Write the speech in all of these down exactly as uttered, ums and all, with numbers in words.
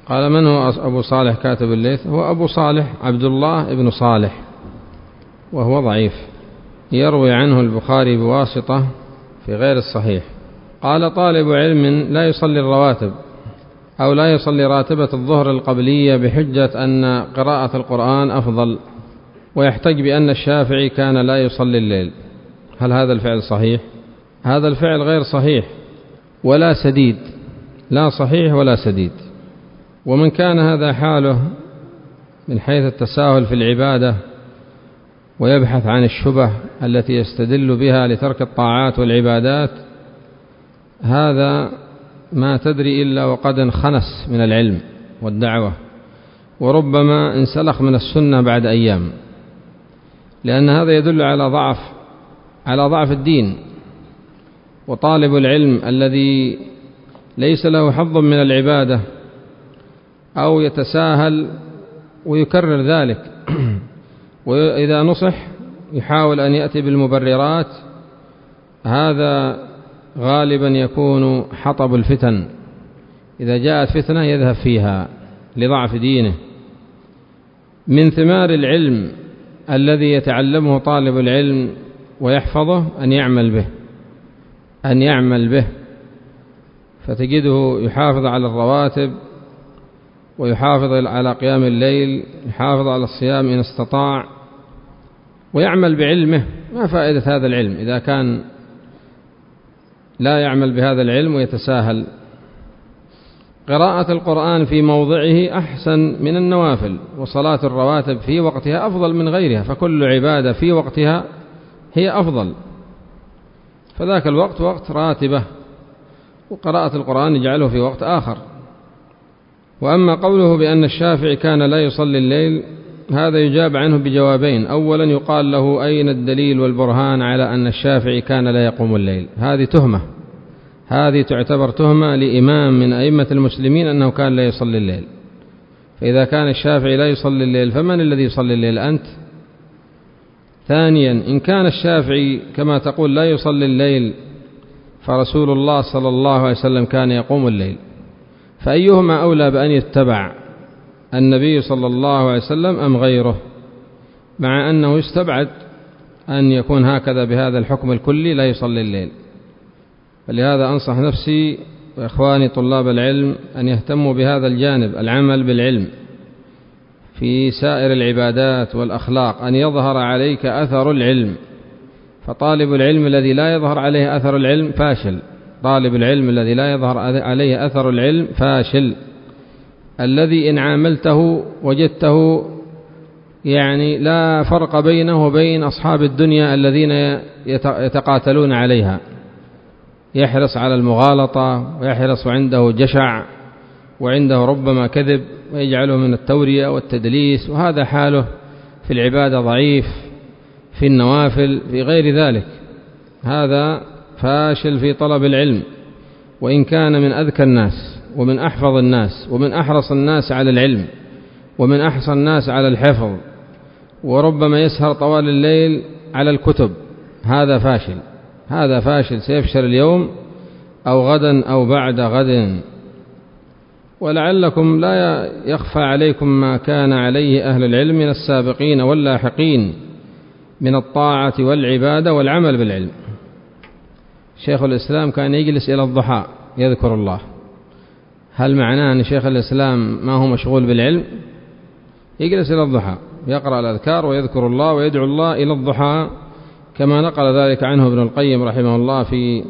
قال: من هو أبو صالح كاتب الليث؟ هو أبو صالح عبد الله ابن صالح، وهو ضعيف، يروي عنه البخاري بواسطة في غير الصحيح. قال: طالب علم لا يصلي الرواتب أو لا يصلي راتبة الظهر القبلية بحجة أن قراءة القرآن أفضل، ويحتج بأن الشافعي كان لا يصلي الليل. هل هذا الفعل صحيح؟ هذا الفعل غير صحيح ولا سديد، لا صحيح ولا سديد. ومن كان هذا حاله من حيث التساهل في العبادة ويبحث عن الشبه التي يستدل بها لترك الطاعات والعبادات، هذا ما تدري إلا وقد انخنس من العلم والدعوة، وربما انسلخ من السنة بعد أيام، لأن هذا يدل على ضعف على ضعف الدين. وطالب العلم الذي ليس له حظ من العبادة أو يتساهل ويكرر ذلك وإذا نصح يحاول أن يأتي بالمبررات، هذا غالبا يكون حطب الفتن. إذا جاءت فتنة يذهب فيها لضعف دينه. من ثمار العلم الذي يتعلمه طالب العلم ويحفظه أن يعمل به أن يعمل به فتجده يحافظ على الرواتب، ويحافظ على قيام الليل، يحافظ على الصيام إن استطاع، ويعمل بعلمه. ما فائدة هذا العلم إذا كان لا يعمل بهذا العلم ويتساهل؟ قراءة القرآن في موضعه أحسن من النوافل، وصلاة الرواتب في وقتها أفضل من غيرها، فكل عبادة في وقتها هي أفضل. فذاك الوقت وقت راتبة، وقراءة القرآن يجعله في وقت آخر. وأما قوله بأن الشافعي كان لا يصلي الليل، هذا يجاب عنه بجوابين. أولا يقال له: أين الدليل والبرهان على أن الشافعي كان لا يقوم الليل؟ هذه تهمة، هذه تعتبر تهمة لإمام من أئمة المسلمين أنه كان لا يصلي الليل. فإذا كان الشافعي لا يصلي الليل فمن الذي يصلي الليل؟ أنت. ثانيا، إن كان الشافعي كما تقول لا يصلي الليل، فرسول الله صلى الله عليه وسلم كان يقوم الليل، فأيهما أولى بأن يتبع، النبي صلى الله عليه وسلم أم غيره؟ مع أنه يستبعد أن يكون هكذا بهذا الحكم الكلي لا يصلي الليل. فلهذا أنصح نفسي وإخواني طلاب العلم أن يهتموا بهذا الجانب، العمل بالعلم في سائر العبادات والأخلاق، أن يظهر عليك أثر العلم. فطالب العلم الذي لا يظهر عليه أثر العلم فاشل، طالب العلم الذي لا يظهر عليه أثر العلم فاشل. الذي إن عاملته وجدته يعني لا فرق بينه وبين أصحاب الدنيا الذين يتقاتلون عليها، يحرص على المغالطة، ويحرص عنده جشع، وعنده ربما كذب، ويجعله من التورية والتدليس، وهذا حاله في العبادة ضعيف، في النوافل، في غير ذلك. هذا فاشل في طلب العلم، وإن كان من أذكى الناس ومن أحفظ الناس ومن أحرص الناس على العلم ومن أحرص الناس على الحفظ، وربما يسهر طوال الليل على الكتب، هذا فاشل، هذا فاشل، سيفشل اليوم أو غدا أو بعد غد. ولعلكم لا يخفى عليكم ما كان عليه أهل العلم من السابقين واللاحقين من الطاعة والعبادة والعمل بالعلم. شيخ الإسلام كان يجلس إلى الضحى يذكر الله. هل معناه أن شيخ الإسلام ما هو مشغول بالعلم؟ يجلس إلى الضحى يقرأ الأذكار ويذكر الله ويدعو الله إلى الضحى، كما نقل ذلك عنه ابن القيم رحمه الله في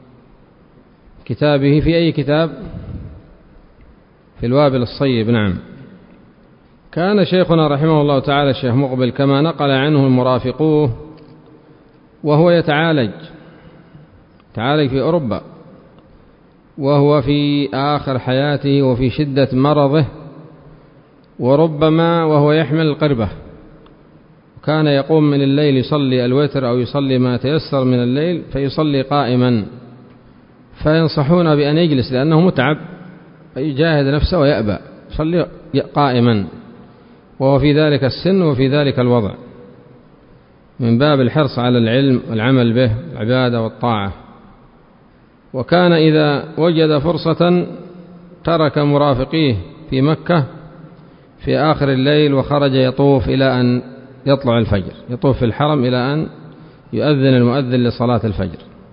كتابه، في أي كتاب؟ في الوابل الصيب. نعم. كان شيخنا رحمه الله تعالى الشيخ مقبل كما نقل عنه المرافقوه وهو يتعالج تعالج في أوروبا، وهو في آخر حياته وفي شدة مرضه، وربما وهو يحمل القربة، كان يقوم من الليل يصلي الوتر أو يصلي ما تيسر من الليل، فيصلي قائما، فينصحون بأن يجلس لأنه متعب، فيجاهد نفسه ويأبى، يصلي قائما وهو في ذلك السن وفي ذلك الوضع، من باب الحرص على العلم والعمل به، العبادة والطاعة. وكان إذا وجد فرصة ترك مرافقيه في مكة في آخر الليل وخرج يطوف إلى أن يطلع الفجر، يطوف في الحرم إلى أن يؤذن المؤذن لصلاة الفجر.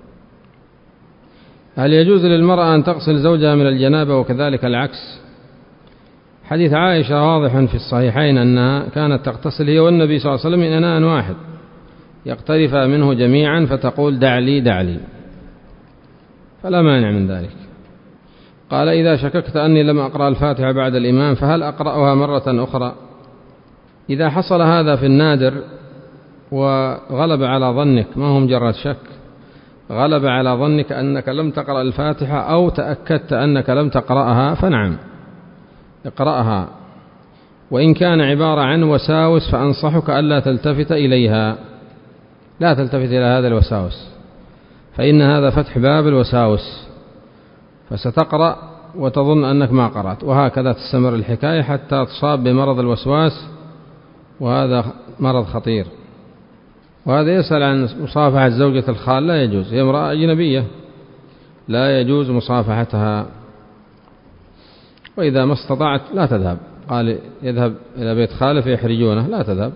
هل يجوز للمرأة أن تغسل زوجها من الجنابة وكذلك العكس؟ حديث عائشة واضح في الصحيحين أنها كانت تغتسل هي والنبي صلى الله عليه وسلم من إناء واحد يقترفا منه جميعا فتقول دع لي دع لي، فلا مانع من ذلك. قال إذا شككت أني لم أقرأ الفاتحة بعد الإمام فهل أقرأها مرة أخرى؟ إذا حصل هذا في النادر وغلب على ظنك، ما هو مجرد شك، غلب على ظنك أنك لم تقرأ الفاتحة أو تأكدت أنك لم تقرأها فنعم اقرأها، وإن كان عبارة عن وساوس فأنصحك ألا تلتفت إليها، لا تلتفت إلى هذا الوساوس، فإن هذا فتح باب الوساوس، فستقرأ وتظن أنك ما قرأت، وهكذا تستمر الحكاية حتى تصاب بمرض الوسواس، وهذا مرض خطير. وهذا يسأل عن مصافحة زوجة الخال، لا يجوز، هي امرأة أجنبية لا يجوز مصافحتها، وإذا ما استطعت لا تذهب، قال يذهب إلى بيت خاله فيحرجونه، لا تذهب.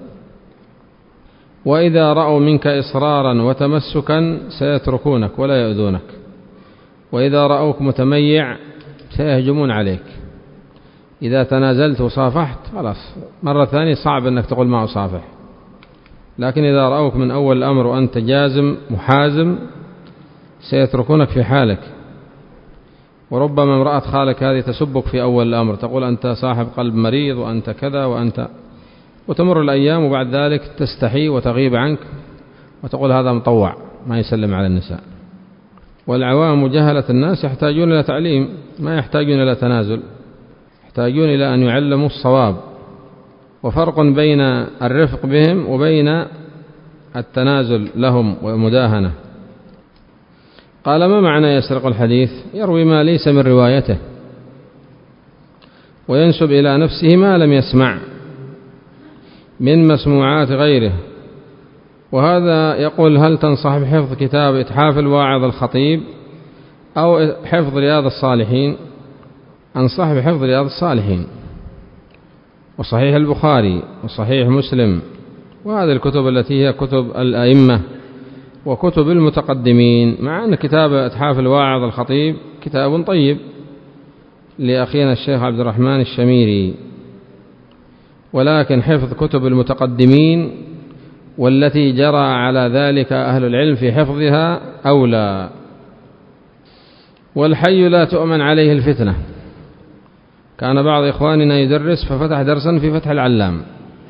وإذا رأوا منك إصرارا وتمسكا سيتركونك ولا يؤذونك، وإذا رأوك متميع سيهجمون عليك. إذا تنازلت وصافحت خلاص، مرة ثانية صعب أنك تقول ما أصافح، لكن إذا رأوك من أول الأمر وأنت جازم محازم سيتركونك في حالك. وربما امرأة خالك هذه تسبك في أول الأمر، تقول أنت صاحب قلب مريض وأنت كذا وأنت، وتمر الأيام وبعد ذلك تستحي وتغيب عنك وتقول هذا مطوع ما يسلم على النساء. والعوام جهلة الناس يحتاجون إلى تعليم، ما يحتاجون إلى تنازل، يحتاجون إلى أن يعلموا الصواب، وفرق بين الرفق بهم وبين التنازل لهم ومداهنة. قال ما معنى يسرق الحديث؟ يروي ما ليس من روايته وينسب إلى نفسه ما لم يسمع من مسموعات غيره. وهذا يقول هل تنصح بحفظ كتاب إتحاف الواعظ الخطيب أو حفظ رياض الصالحين؟ أنصح بحفظ رياض الصالحين وصحيح البخاري وصحيح مسلم، وهذه الكتب التي هي كتب الأئمة وكتب المتقدمين، مع أن كتاب إتحاف الواعظ الخطيب كتاب طيب لأخينا الشيخ عبد الرحمن الشميري، ولكن حفظ كتب المتقدمين والتي جرى على ذلك أهل العلم في حفظها أولى. والحي لا تؤمن عليه الفتنة. كان بعض إخواننا يدرس ففتح درسا في فتح العلام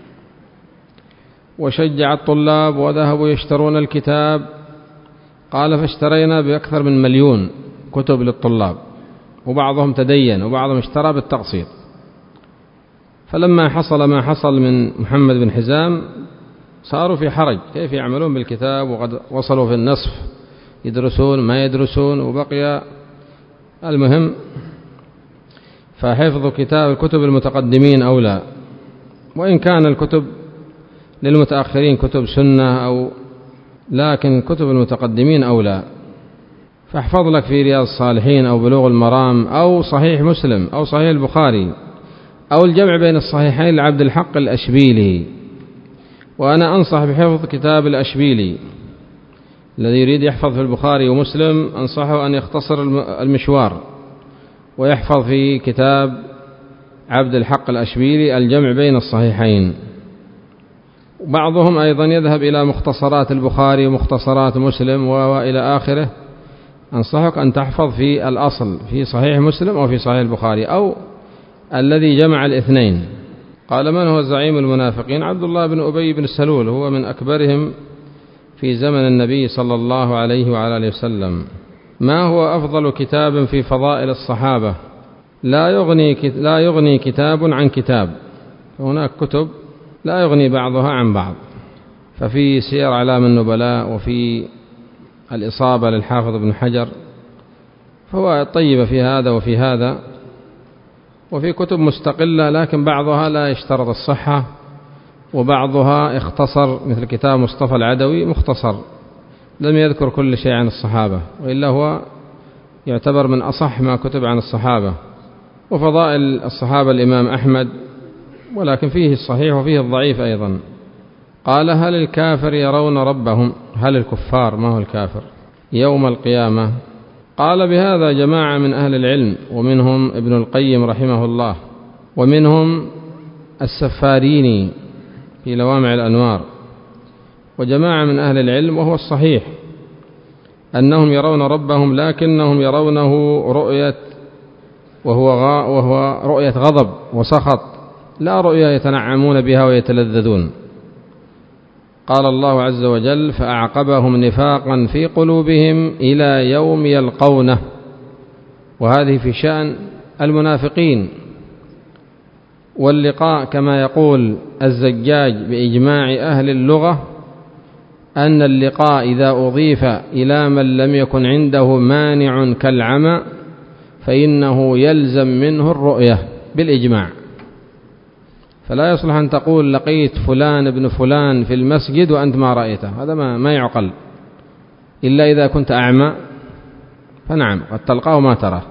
وشجع الطلاب وذهبوا يشترون الكتاب، قال فاشترينا بأكثر من مليون كتب للطلاب، وبعضهم تدين وبعضهم اشترى بالتقسيط. فلما حصل ما حصل من محمد بن حزام صاروا في حرج، كيف يعملون بالكتاب وقد وصلوا في النصف، يدرسون ما يدرسون، وبقي المهم. فحفظ كتاب الكتب المتقدمين أولى، وإن كان الكتب للمتأخرين كتب سنة أو، لكن كتب المتقدمين أولى. فاحفظ لك في رياض الصالحين أو بلوغ المرام أو صحيح مسلم أو صحيح البخاري أو الجمع بين الصحيحين لعبد الحق الأشبيلي. وأنا أنصح بحفظ كتاب الأشبيلي، الذي يريد يحفظ في البخاري ومسلم أنصحه أن يختصر المشوار ويحفظ في كتاب عبد الحق الأشبيلي الجمع بين الصحيحين. بعضهم أيضا يذهب إلى مختصرات البخاري ومختصرات مسلم وإلى آخره. أنصحك أن تحفظ في الأصل في صحيح مسلم أو في صحيح البخاري أو الذي جمع الاثنين. قال من هو زعيم المنافقين؟ عبد الله بن أبي بن سلول، هو من أكبرهم في زمن النبي صلى الله عليه وعلى آله وسلم. ما هو أفضل كتاب في فضائل الصحابة؟ لا يغني لا يغني كتاب عن كتاب، هناك كتب لا يغني بعضها عن بعض، ففي سير أعلام النبلاء وفي الإصابة للحافظ ابن حجر، فهو طيب في هذا وفي هذا، وفي كتب مستقلة لكن بعضها لا يشترط الصحة، وبعضها اختصر مثل كتاب مصطفى العدوي مختصر لم يذكر كل شيء عن الصحابة، وإلا هو يعتبر من أصح ما كتب عن الصحابة. وفضائل الصحابة الإمام أحمد، ولكن فيه الصحيح وفيه الضعيف أيضا. قال: هل الكافر يرون ربهم؟ هل الكفار، ما هو الكافر، يوم القيامة؟ قال بهذا جماعة من أهل العلم، ومنهم ابن القيم رحمه الله، ومنهم السفاريني في لوامع الأنوار، وجماعة من أهل العلم، وهو الصحيح أنهم يرون ربهم، لكنهم يرونه رؤية وهو, وهو رؤية غضب وسخط، لا رؤية يتنعمون بها ويتلذذون. قال الله عز وجل: فأعقبهم نفاقا في قلوبهم إلى يوم يلقونه. وهذه في شأن المنافقين. واللقاء كما يقول الزجاج بإجماع أهل اللغة أن اللقاء إذا أضيف إلى من لم يكن عنده مانع كالعمى فإنه يلزم منه الرؤية بالإجماع. فلا يصلح أن تقول لقيت فلان ابن فلان في المسجد وأنت ما رأيته، هذا ما, ما يعقل، إلا إذا كنت أعمى فنعم قد تلقاه ما تراه.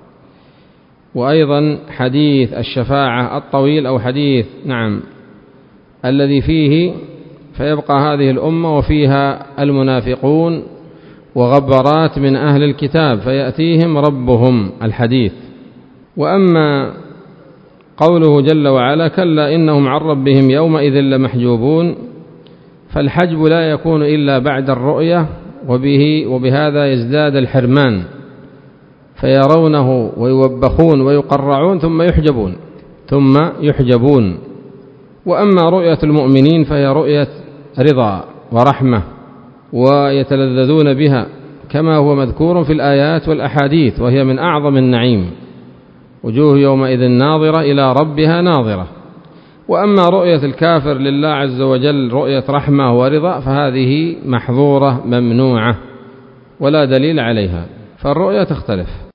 وأيضا حديث الشفاعة الطويل، أو حديث نعم الذي فيه فيبقى هذه الأمة وفيها المنافقون وغبرات من أهل الكتاب فيأتيهم ربهم، الحديث. وأما قوله جل وعلا: كلا إنهم عن ربهم يومئذ لمحجوبون، فالحجب لا يكون إلا بعد الرؤية، وبه وبهذا يزداد الحرمان، فيرونه ويوبخون ويقرعون ثم يحجبون ثم يحجبون. وأما رؤية المؤمنين فهي رؤية رضا ورحمة، ويتلذذون بها كما هو مذكور في الآيات والأحاديث، وهي من أعظم النعيم. وجوه يومئذ ناظرة إلى ربها ناظرة. وأما رؤية الكافر لله عز وجل رؤية رحمة ورضا فهذه محظورة ممنوعة ولا دليل عليها، فالرؤية تختلف.